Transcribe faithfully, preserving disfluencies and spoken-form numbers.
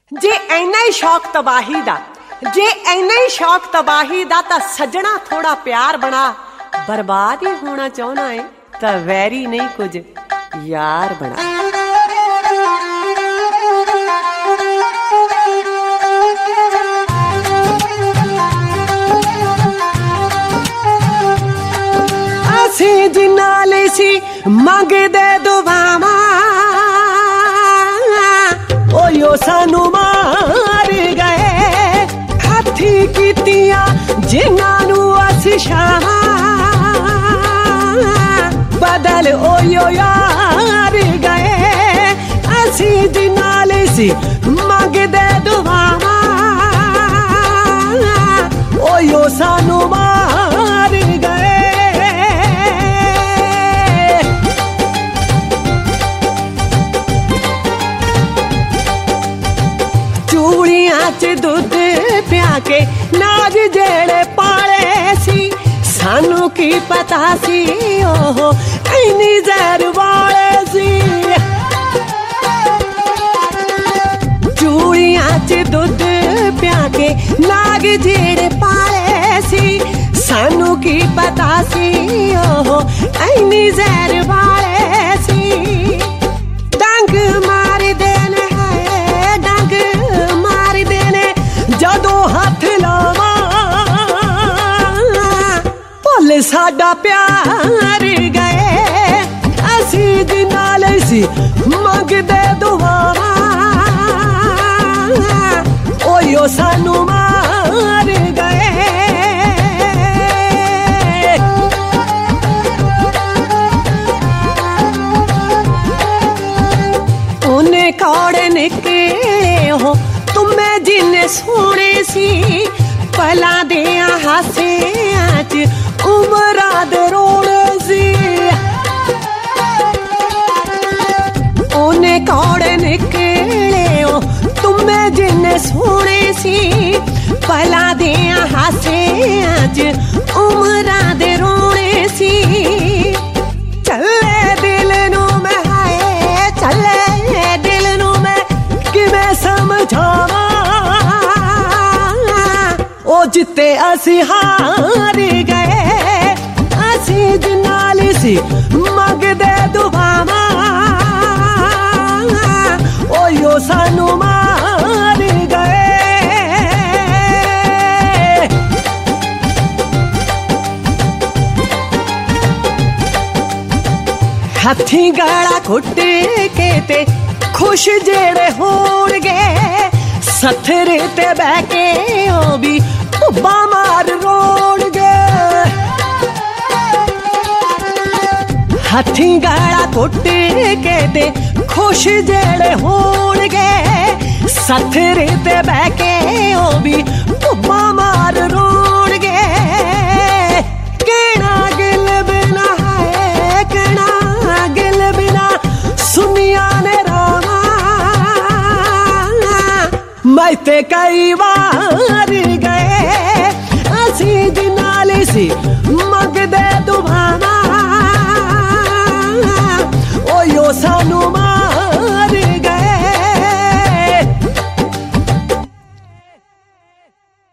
जे इन्ना ही शौक तबाही दा, जे इन्ना ही शौक तबाही दा तां सजना थोड़ा प्यार बना। बर्बाद ही होना चाहना है तां वैरी नहीं कुछ यार बना। असी जिन्ना ले सी मंगदे दुआवां ओयो सानू मार गए। हाथी कीतियां जिन्हां नू असी शावां बदल ओयो यार गए। असी जिन्ना ले सी मंगदे दुआवां ओयो सानू मार गए। चूड़ियां च दुध पिया के नाग जेड़े पाले सी सानू की पता सी ओह इन्नी जहर वाले सी। चूड़ियां च दुध पिया के नाग जेड़े पाले सी सानू की पता सी ओह इन्नी जहर वाले सी। डंग मार देने है डंग मार देने जदों हाथ लावां भुल साडा प्यार गए। असी जिन्ना ले सी मंगदे दुआवां ओयो सानू मार गए। उन्हें कौड़े निकले हो तुम्हें जिन्ने सोने सी पला दिया हासियां च उमरा दे रोने सी। उन्हें कौड़े निकले हो तुम्हें जिन्ने सोने सी पला दिया हासियां च उमरा दे रोने सी। चले दिल नू मैं हाय चले दिल नू मैं किवें समझावां ओ जिते असी हार गए। असी जिन्ना ले सी मंगदे दुआवां ओयो सानू मार गए। हथी गाला घुट के ते खुश जेड़े होणगे सथरे ते बह के ओ भी भुब्बा मार रोणगे। हथी गाला घुट के ते खुश जेड़े होणगे सथरे ते बह के ओ भी भुब्बा मार रोणगे। कहना गिल बिना है कहना गिल बिना सुनिया ने रावां मैं ते कई बार